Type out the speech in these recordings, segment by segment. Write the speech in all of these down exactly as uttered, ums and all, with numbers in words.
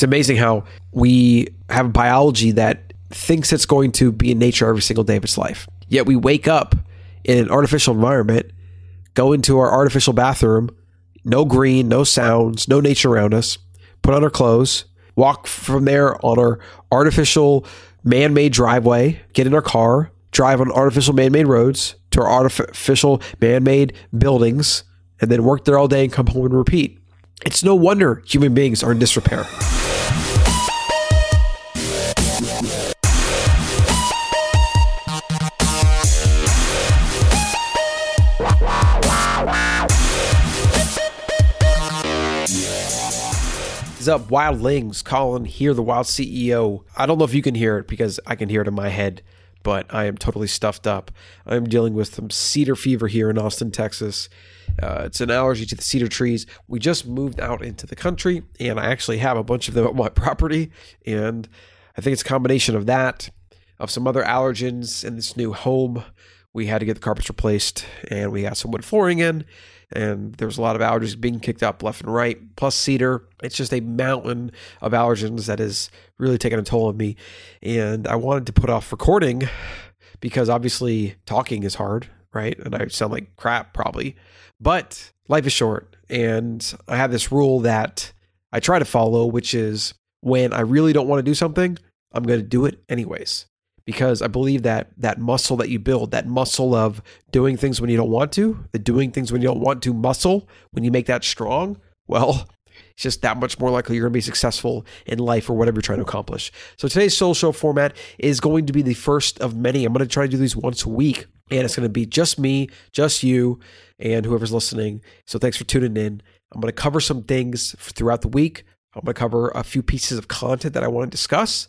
amazing how we have biology that thinks it's going to be in nature every single day of its life. Yet we wake up in an artificial environment, go into our artificial bathroom, no green, no sounds, no nature around us, put on our clothes, walk from there on our artificial man-made driveway, get in our car, drive on artificial man-made roads to our artificial man-made buildings, and then work there all day and come home and repeat. It's no wonder human beings are in disrepair. What's up, Wildlings? Colin here, the Wild C E O. I don't know if you can hear it because I can hear it in my head, but I am totally stuffed up. I'm dealing with some cedar fever here in Austin, Texas. Uh, it's an allergy to the cedar trees. We just moved out into the country, and I actually have a bunch of them at my property, and I think it's a combination of that, of some other allergens in this new home. We had to get the carpets replaced, and we got some wood flooring in, and there's a lot of allergies being kicked up left and right, plus cedar. It's just a mountain of allergens that is really taking a toll on me. And I wanted to put off recording because obviously talking is hard, right? And I sound like crap probably, but life is short. And I have this rule that I try to follow, which is when I really don't want to do something, I'm going to do it anyways. Because I believe that that muscle that you build, that muscle of doing things when you don't want to, the doing things when you don't want to muscle, when you make that strong, well, it's just that much more likely you're going to be successful in life or whatever you're trying to accomplish. So today's solo show format is going to be the first of many. I'm going to try to do these once a week, and it's going to be just me, just you, and whoever's listening. So thanks for tuning in. I'm going to cover some things throughout the week. I'm going to cover a few pieces of content that I want to discuss,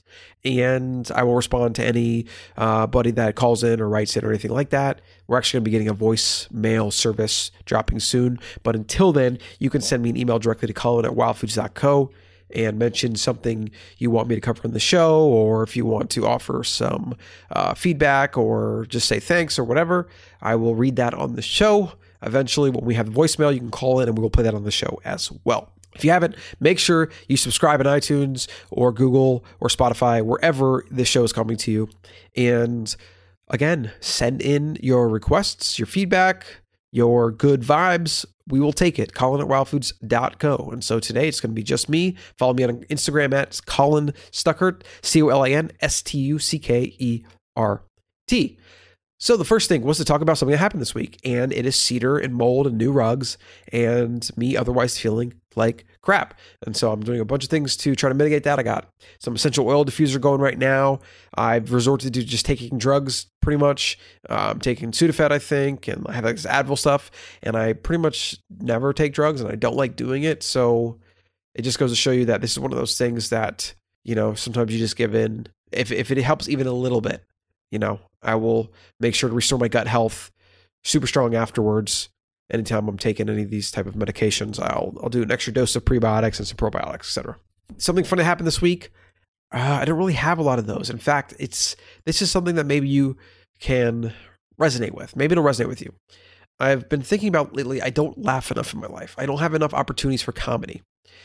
and I will respond to any uh, buddy that calls in or writes in or anything like that. We're actually going to be getting a voicemail service dropping soon, but until then, you can send me an email directly to Colin at wildfoods dot co and mention something you want me to cover on the show, or if you want to offer some uh, feedback or just say thanks or whatever, I will read that on the show. Eventually, when we have the voicemail, you can call in and we will play that on the show as well. If you haven't, make sure you subscribe on iTunes or Google or Spotify, wherever this show is coming to you. And again, send in your requests, your feedback, your good vibes. We will take it. Colin at wildfoods dot co. And so today it's going to be just me. Follow me on Instagram at Colin Stuckert, C O L I N S T U C K E R T. So the first thing was to talk about something that happened this week, and it is cedar and mold and new rugs and me otherwise feeling like crap. And so I'm doing a bunch of things to try to mitigate that. I got some essential oil diffuser going right now. I've resorted to just taking drugs pretty much. Uh, I'm taking Sudafed, I think, and I have like this Advil stuff, and I pretty much never take drugs, and I don't like doing it. So it just goes to show you that this is one of those things that, you know, sometimes you just give in. If if it helps even a little bit, you know, I will make sure to restore my gut health super strong afterwards. Anytime I'm taking any of these type of medications, I'll I'll do an extra dose of prebiotics and some probiotics, et cetera. Something funny happened this week. Uh, I don't really have a lot of those. In fact, it's this is something that maybe you can resonate with. Maybe it'll resonate with you. I've been thinking about lately, I don't laugh enough in my life. I don't have enough opportunities for comedy.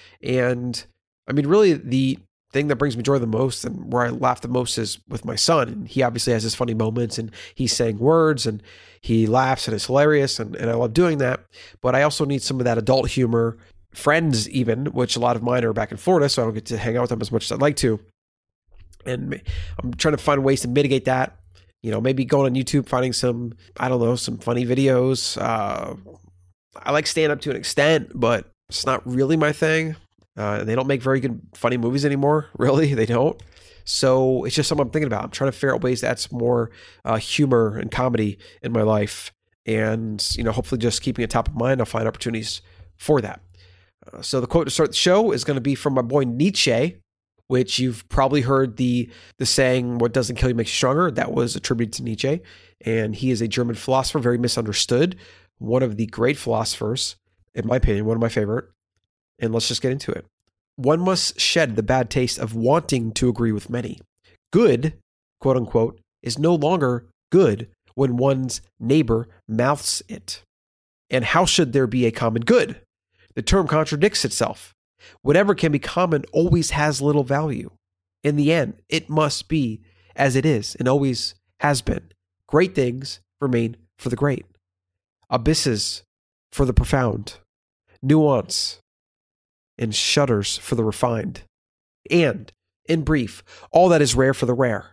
And I mean, really, the thing that brings me joy the most and where I laugh the most is with my son. And he obviously has his funny moments and he's saying words and he laughs and it's hilarious. And, and I love doing that. But I also need some of that adult humor, friends even, which a lot of mine are back in Florida, so I don't get to hang out with them as much as I'd like to. And I'm trying to find ways to mitigate that. You know, maybe going on YouTube, finding some, I don't know, some funny videos. Uh, I like stand up to an extent, but it's not really my thing. Uh, they don't make very good, funny movies anymore. Really, they don't. So it's just something I'm thinking about. I'm trying to figure out ways to add some more uh, humor and comedy in my life. And, you know, hopefully just keeping it top of mind, I'll find opportunities for that. Uh, so the quote to start the show is going to be from my boy Nietzsche, which you've probably heard the the saying, what doesn't kill you makes you stronger. That was attributed to Nietzsche. And he is a German philosopher, very misunderstood. One of the great philosophers, in my opinion, one of my favorite. And let's just get into it. One must shed the bad taste of wanting to agree with many. Good, quote unquote, is no longer good when one's neighbor mouths it. And how should there be a common good? The term contradicts itself. Whatever can be common always has little value. In the end, it must be as it is and always has been. Great things remain for the great. Abysses for the profound. Nuance and shudders for the refined. And, in brief, all that is rare for the rare.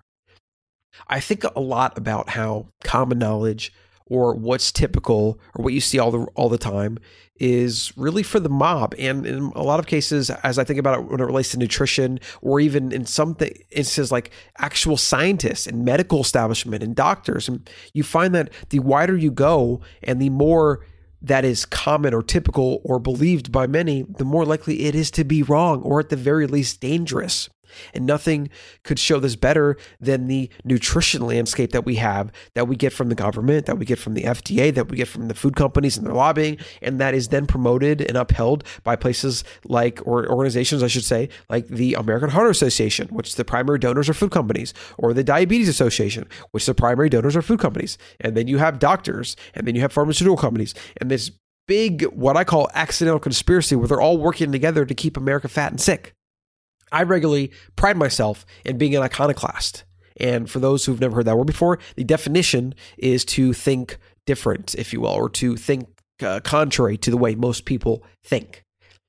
I think a lot about how common knowledge or what's typical or what you see all the all the time is really for the mob. And in a lot of cases, as I think about it when it relates to nutrition, or even in some th- instances like actual scientists and medical establishment and doctors, and you find that the wider you go and the more that is common or typical or believed by many, the more likely it is to be wrong or at the very least dangerous. And nothing could show this better than the nutrition landscape that we have, that we get from the government, that we get from the F D A, that we get from the food companies and their lobbying, and that is then promoted and upheld by places like, or organizations, I should say, like the American Heart Association, which the primary donors are food companies, or the Diabetes Association, which the primary donors are food companies. And then you have doctors, and then you have pharmaceutical companies, and this big, what I call accidental conspiracy where they're all working together to keep America fat and sick. I regularly pride myself in being an iconoclast. And for those who've never heard that word before, the definition is to think different, if you will, or to think uh, contrary to the way most people think.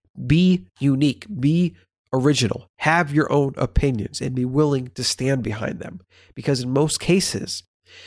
Be unique, be original, have your own opinions, and be willing to stand behind them. Because in most cases,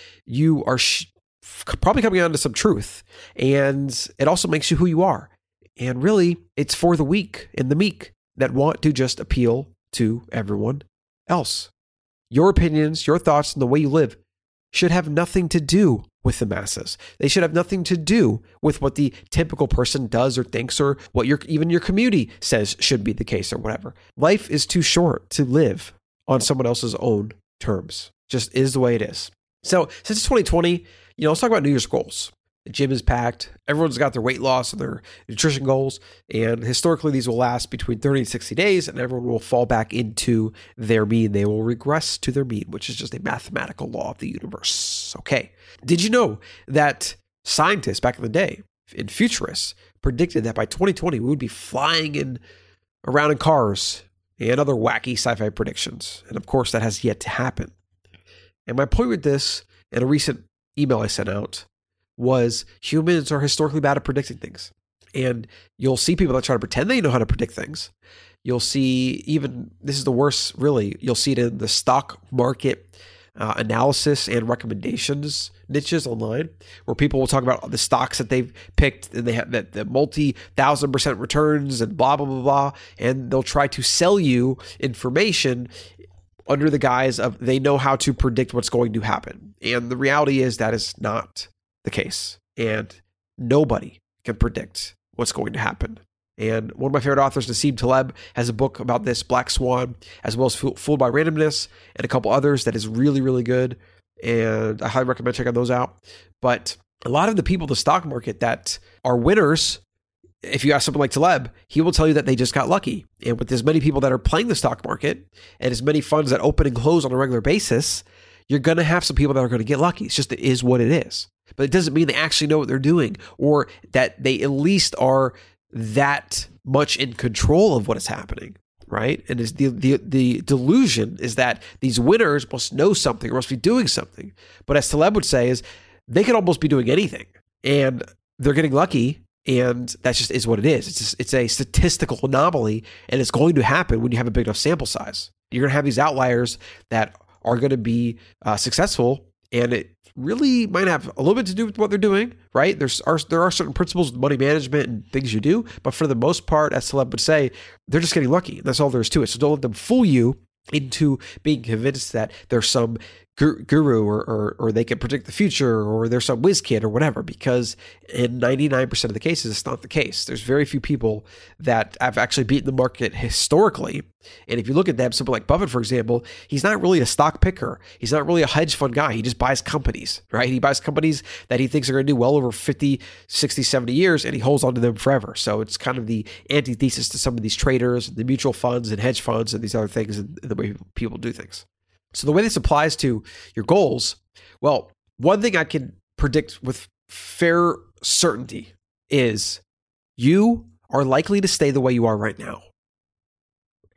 you are sh- probably coming on to some truth, and it also makes you who you are. And really, it's for the weak and the meek that want to just appeal to everyone else. Your opinions, your thoughts, and the way you live should have nothing to do with the masses. They should have nothing to do with what the typical person does or thinks, or what your even your community says should be the case or whatever. Life is too short to live on someone else's own terms. Just is the way it is. So since twenty twenty, you know, let's talk about New Year's goals. The gym is packed. Everyone's got their weight loss and their nutrition goals. And historically, these will last between thirty and sixty days, and everyone will fall back into their mean. They will regress to their mean, which is just a mathematical law of the universe. Okay. Did you know that scientists back in the day, and futurists, predicted that by twenty twenty, we would be flying in around in cars and other wacky sci-fi predictions? And of course, that has yet to happen. And my point with this, in a recent email I sent out, was humans are historically bad at predicting things. And you'll see people that try to pretend they know how to predict things. You'll see even, this is the worst really, you'll see it in the stock market uh, analysis and recommendations niches online, where people will talk about the stocks that they've picked and they have that the multi-thousand percent returns and blah, blah, blah, blah. And they'll try to sell you information under the guise of they know how to predict what's going to happen. And the reality is that is not the case, and nobody can predict what's going to happen. And one of my favorite authors, Nassim Taleb, has a book about this, Black Swan, as well as Fooled by Randomness, and a couple others that is really, really good. And I highly recommend checking those out. But a lot of the people in the stock market that are winners, if you ask someone like Taleb, he will tell you that they just got lucky. And with as many people that are playing the stock market and as many funds that open and close on a regular basis, you're going to have some people that are going to get lucky. It's just, it is what it is. But it doesn't mean they actually know what they're doing, or that they at least are that much in control of what is happening, right? And is the, the the delusion is that these winners must know something or must be doing something. But as Taleb would say, is they could almost be doing anything, and they're getting lucky, and that just is what it is. It's just, it's a statistical anomaly, and it's going to happen when you have a big enough sample size. You're going to have these outliers that are going to be uh, successful, and it really might have a little bit to do with what they're doing, right? There's are, there are certain principles with money management and things you do, but for the most part, as Taleb would say, they're just getting lucky. That's all there is to it. So don't let them fool you into being convinced that there's some guru or, or or they can predict the future, or there's some whiz kid or whatever, because in ninety-nine percent of the cases, it's not the case. There's very few people that have actually beaten the market historically. And if you look at them, someone like Buffett, for example, he's not really a stock picker. He's not really a hedge fund guy. He just buys companies, right? He buys companies that he thinks are going to do well over fifty, sixty, seventy years, and he holds on to them forever. So it's kind of the antithesis to some of these traders, the mutual funds and hedge funds and these other things, and the way people do things. So the way this applies to your goals, well, one thing I can predict with fair certainty is you are likely to stay the way you are right now.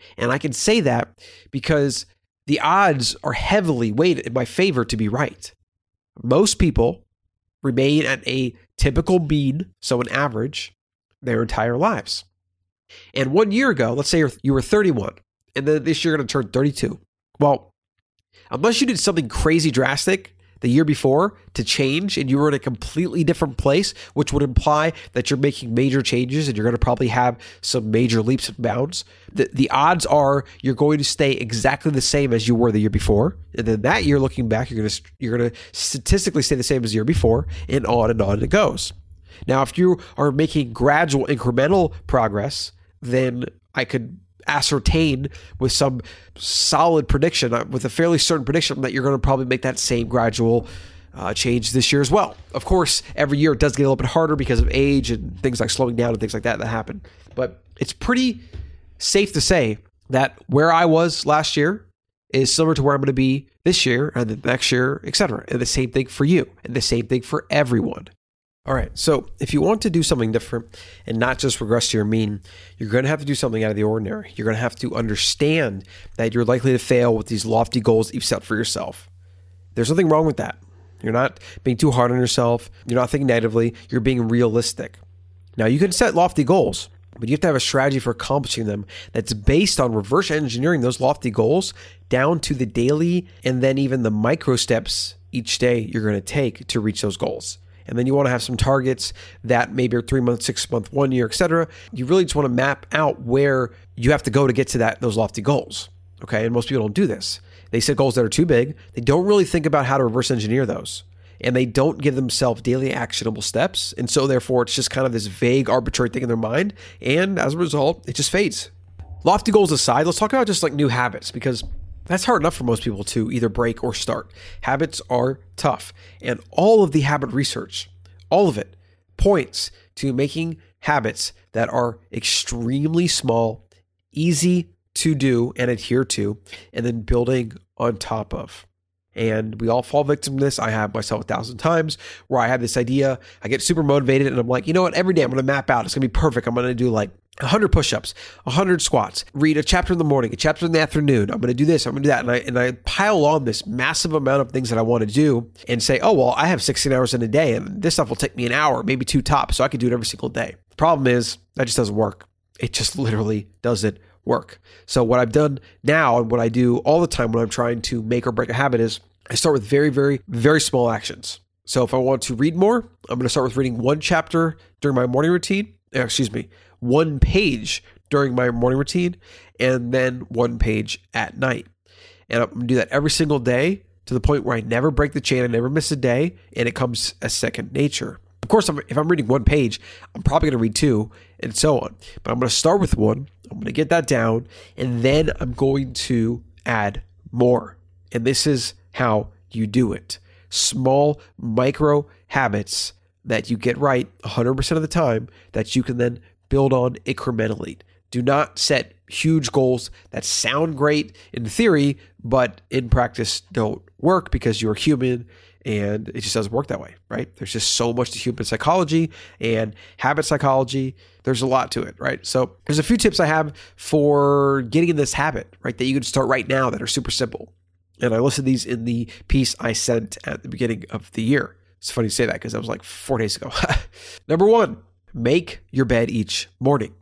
And I can say that because the odds are heavily weighted in my favor to be right. Most people remain at a typical mean, so an average, their entire lives. And one year ago, let's say you're, you were thirty-one, and then this year you're going to turn thirty-two. Well, unless you did something crazy drastic the year before to change and you were in a completely different place, which would imply that you're making major changes and you're going to probably have some major leaps and bounds, the, the odds are you're going to stay exactly the same as you were the year before. And then that year, looking back, you're going to you're going to statistically stay the same as the year before, and on and on it goes. Now, if you are making gradual incremental progress, then I could ascertain with some solid prediction, with a fairly certain prediction, that you're going to probably make that same gradual uh, change this year as well. Of course, every year it does get a little bit harder because of age and things like slowing down and things like that that happen. But it's pretty safe to say that where I was last year is similar to where I'm going to be this year and the next year, et cetera. And the same thing for you, and the same thing for everyone. All right, so if you want to do something different and not just regress to your mean, you're going to have to do something out of the ordinary. You're going to have to understand that you're likely to fail with these lofty goals that you've set for yourself. There's nothing wrong with that. You're not being too hard on yourself. You're not thinking negatively. You're being realistic. Now, you can set lofty goals, but you have to have a strategy for accomplishing them that's based on reverse engineering those lofty goals down to the daily and then even the micro steps each day you're going to take to reach those goals. And then you want to have some targets that maybe are three months, six months, one year, et cetera. You really just want to map out where you have to go to get to that those lofty goals. Okay, and most people don't do this. They set goals that are too big. They don't really think about how to reverse engineer those. And they don't give themselves daily actionable steps. And so therefore, it's just kind of this vague, arbitrary thing in their mind. And as a result, it just fades. Lofty goals aside, let's talk about just like new habits, because that's hard enough for most people to either break or start. Habits are tough. And all of the habit research, all of it, points to making habits that are extremely small, easy to do and adhere to, and then building on top of. And we all fall victim to this. I have myself a thousand times where I have this idea, I get super motivated, and I'm like, you know what, every day I'm going to map out. It's going to be perfect. I'm going to do like one hundred push-ups, one hundred squats, read a chapter in the morning, a chapter in the afternoon. I'm going to do this, I'm going to do that. And I, and I pile on this massive amount of things that I want to do and say, oh, well, I have sixteen hours in a day and this stuff will take me an hour, maybe two tops. So I could do it every single day. The problem is that just doesn't work. It just literally doesn't work. So what I've done now and what I do all the time when I'm trying to make or break a habit is I start with very, very, very small actions. So if I want to read more, I'm going to start with reading one chapter during my morning routine. Excuse me, one page during my morning routine, and then one page at night. And I'm going to do that every single day to the point where I never break the chain, I never miss a day, and it comes as second nature. Of course, if I'm reading one page, I'm probably going to read two, and so on. But I'm going to start with one, I'm going to get that down, and then I'm going to add more. And this is how you do it. Small micro habits that you get right one hundred percent of the time that you can then build on incrementally. Do not set huge goals that sound great in theory, but in practice don't work because you're human and it just doesn't work that way, right? There's just so much to human psychology and habit psychology. There's a lot to it, right? So there's a few tips I have for getting in this habit, right, that you can start right now that are super simple. And I listed these in the piece I sent at the beginning of the year. It's funny to say that because that was like four days ago. Number one, make your bed each morning.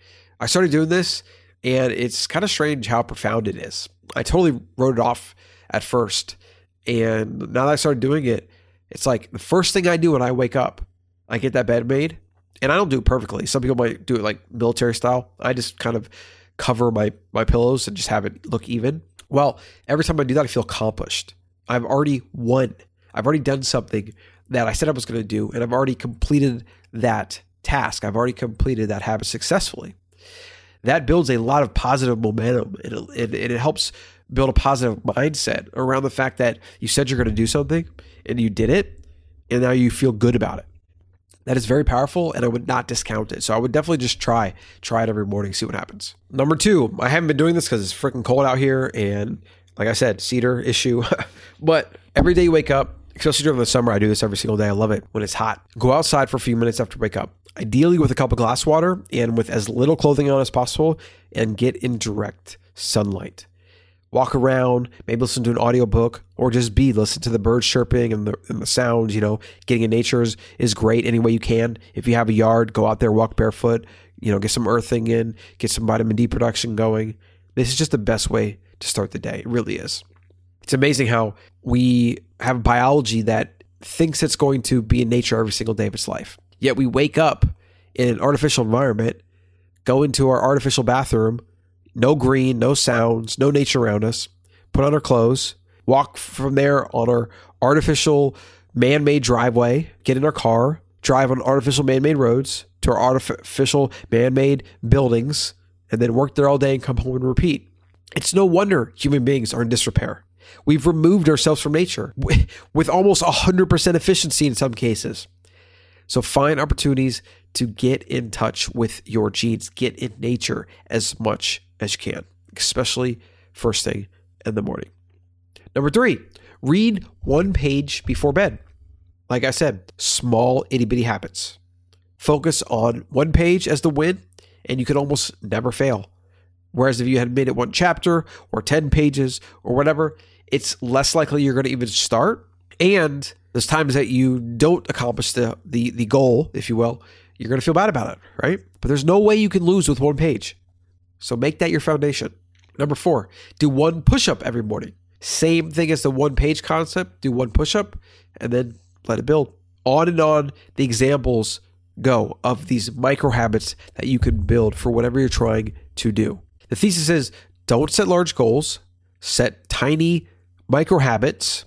I started doing this and it's kind of strange how profound it is. I totally wrote it off at first. And now that I started doing it, it's like the first thing I do when I wake up, I get that bed made. And I don't do it perfectly. Some people might do it like military style. I just kind of cover my, my pillows and just have it look even. Well, every time I do that, I feel accomplished. I've already won. I've already done something that I said I was going to do, and I've already completed that task. I've already completed that habit successfully. That builds a lot of positive momentum, and it, it, it helps build a positive mindset around the fact that you said you're going to do something, and you did it, and now you feel good about it. That is very powerful, and I would not discount it. So I would definitely just try, try it every morning, see what happens. Number two, I haven't been doing this because it's freaking cold out here, and like I said, cedar issue. But every day you wake up, Especially during the summer, I do this every single day. I love it when it's hot. Go outside for a few minutes after you wake up, ideally with a cup of glass water and with as little clothing on as possible, and get in direct sunlight. Walk around, maybe listen to an audiobook, or just be, listen to the birds chirping and the, and the sounds, you know, getting in nature is, is great any way you can. If you have a yard, go out there, walk barefoot, you know, get some earthing in, get some vitamin D production going. This is just the best way to start the day. It really is. It's amazing how we have biology that thinks it's going to be in nature every single day of its life. Yet we wake up in an artificial environment, go into our artificial bathroom, no green, no sounds, no nature around us, put on our clothes, walk from there on our artificial man-made driveway, get in our car, drive on artificial man-made roads to our artificial man-made buildings, and then work there all day and come home and repeat. It's no wonder human beings are in disrepair. We've removed ourselves from nature with almost one hundred percent efficiency in some cases. So find opportunities to get in touch with your genes, get in nature as much as you can, especially first thing in the morning. Number three, read one page before bed. Like I said, small itty bitty habits. Focus on one page as the win, and you can almost never fail. Whereas if you had made it one chapter or ten pages or whatever, it's less likely you're going to even start. And there's times that you don't accomplish the, the, the goal, if you will, you're going to feel bad about it, right? But there's no way you can lose with one page. So make that your foundation. Number four, do one push-up every morning. Same thing as the one page concept. Do one push-up and then let it build. On and on the examples go of these micro habits that you can build for whatever you're trying to do. The thesis is don't set large goals, set tiny micro habits.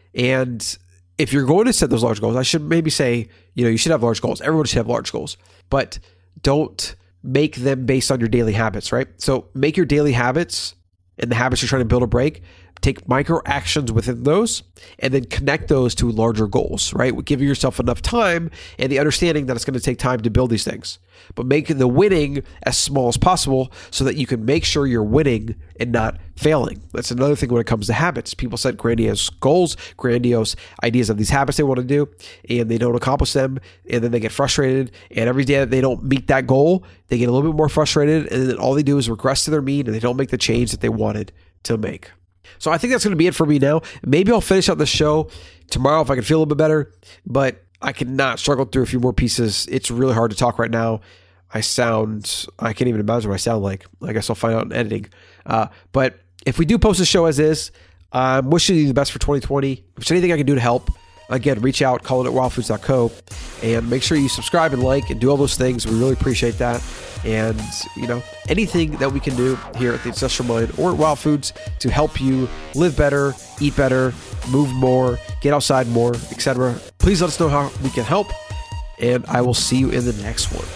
And if you're going to set those large goals, I should maybe say, you know, you should have large goals. Everyone should have large goals, but don't make them based on your daily habits, right? So make your daily habits and the habits you're trying to build or break, take micro actions within those, and then connect those to larger goals, right? Giving yourself enough time and the understanding that it's going to take time to build these things. But make the winning as small as possible so that you can make sure you're winning and not failing. That's another thing when it comes to habits. People set grandiose goals, grandiose ideas of these habits they want to do, and they don't accomplish them, and then they get frustrated. And every day that they don't meet that goal, they get a little bit more frustrated, and then all they do is regress to their mean, and they don't make the change that they wanted to make. So I think that's going to be it for me now. Maybe I'll finish out the show tomorrow if I can feel a little bit better, but I cannot struggle through a few more pieces. It's really hard to talk right now. I sound, I can't even imagine what I sound like. I guess I'll find out in editing. Uh, but if we do post the show as is, I'm wishing you the best for twenty twenty. If there's anything I can do to help, again, reach out, call it at wild foods dot co, and make sure you subscribe and like and do all those things. We really appreciate that. And, you know, anything that we can do here at the Ancestral Mind or at Wild Foods to help you live better, eat better, move more, get outside more, et cetera. Please let us know how we can help, and I will see you in the next one.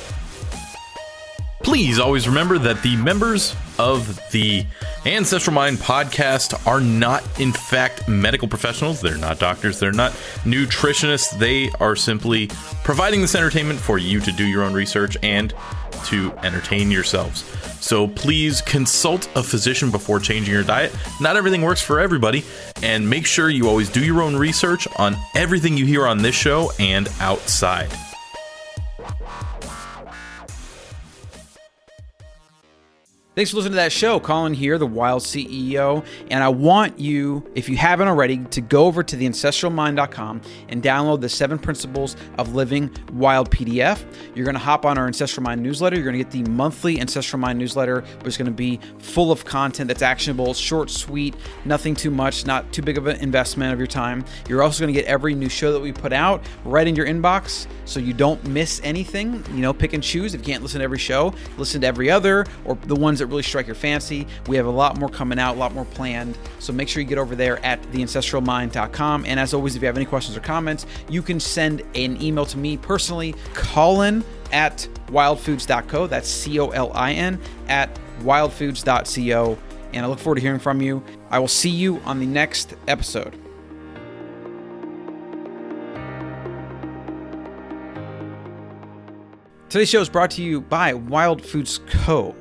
Please always remember that the members of the Ancestral Mind podcast are not, in fact, medical professionals. They're not doctors. They're not nutritionists. They are simply providing this entertainment for you to do your own research and to entertain yourselves. So please consult a physician before changing your diet. Not everything works for everybody. And make sure you always do your own research on everything you hear on this show and outside. Thanks for listening to that show. Colin here, the Wild C E O, and I want you, if you haven't already, to go over to the ancestral mind dot com and download the Seven Principles of Living Wild P D F. You're going to hop on our Ancestral Mind newsletter. You're going to get the monthly Ancestral Mind newsletter, which is going to be full of content that's actionable, short, sweet, nothing too much, not too big of an investment of your time. You're also going to get every new show that we put out right in your inbox, so you don't miss anything. You know, pick and choose. If you can't listen to every show, listen to every other, or the ones that really strike your fancy. We have a lot more coming out, a lot more planned. So make sure you get over there at the ancestral mind dot com. And as always, if you have any questions or comments, you can send an email to me personally, Colin at wild foods dot co. That's C O L I N at wild foods dot co. And I look forward to hearing from you. I will see you on the next episode. Today's show is brought to you by Wild Foods Co.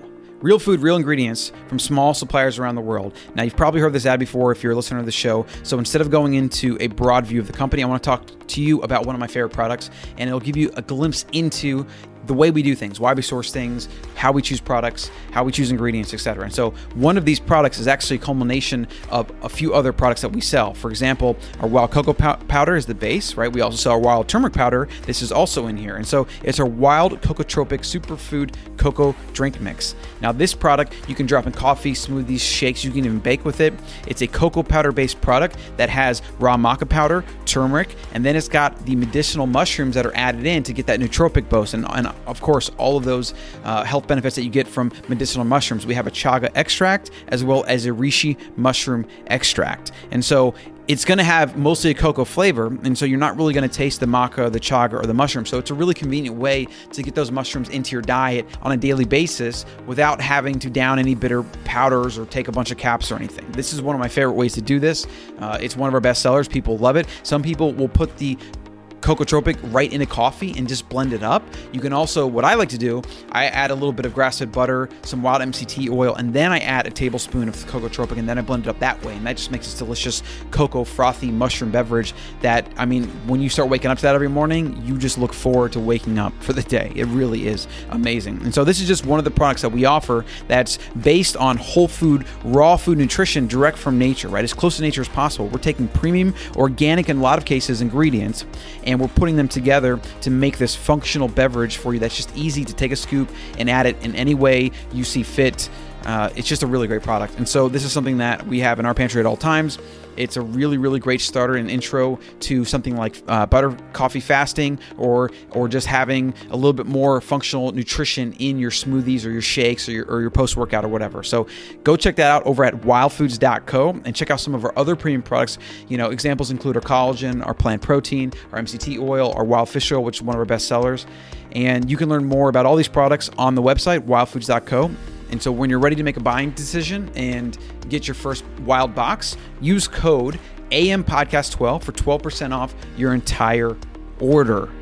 Real food, real ingredients from small suppliers around the world. Now, you've probably heard this ad before if you're a listener to the show. So instead of going into a broad view of the company, I want to talk to you about one of my favorite products, and it'll give you a glimpse into the way we do things, why we source things, how we choose products, how we choose ingredients, et cetera. And so one of these products is actually a culmination of a few other products that we sell. For example, our wild cocoa pow- powder is the base, right? We also sell our wild turmeric powder. This is also in here. And so it's our wild cocotropic superfood cocoa drink mix. Now this product, you can drop in coffee, smoothies, shakes, you can even bake with it. It's a cocoa powder based product that has raw maca powder, turmeric, and then it's got the medicinal mushrooms that are added in to get that nootropic boost. And, and of course, all of those uh, health benefits that you get from medicinal mushrooms. We have a chaga extract as well as a reishi mushroom extract. And so it's going to have mostly a cocoa flavor, and so you're not really going to taste the maca, the chaga, or the mushroom. So it's a really convenient way to get those mushrooms into your diet on a daily basis without having to down any bitter powders or take a bunch of caps or anything. This is one of my favorite ways to do this. Uh, it's one of our best sellers. People love it. Some people will put the Cocotropic right into coffee and just blend it up. You can also, what I like to do, I add a little bit of grass-fed butter, some wild M C T oil, and then I add a tablespoon of Cocotropic, and then I blend it up that way. And that just makes this delicious cocoa frothy mushroom beverage that, I mean, when you start waking up to that every morning, you just look forward to waking up for the day. It really is amazing. And so this is just one of the products that we offer that's based on whole food, raw food nutrition direct from nature, right? As close to nature as possible. We're taking premium, organic, in a lot of cases, ingredients, and we're putting them together to make this functional beverage for you that's just easy to take a scoop and add it in any way you see fit. Uh, it's just a really great product. And so this is something that we have in our pantry at all times. It's a really, really great starter and intro to something like uh, butter coffee fasting, or or just having a little bit more functional nutrition in your smoothies or your shakes or your, or your post-workout or whatever. So go check that out over at wild foods dot co and check out some of our other premium products. You know, examples include our collagen, our plant protein, our M C T oil, our wild fish oil, which is one of our best sellers. And you can learn more about all these products on the website, wild foods dot co. And so when you're ready to make a buying decision and get your first wild box, use code A M podcast twelve for twelve percent off your entire order.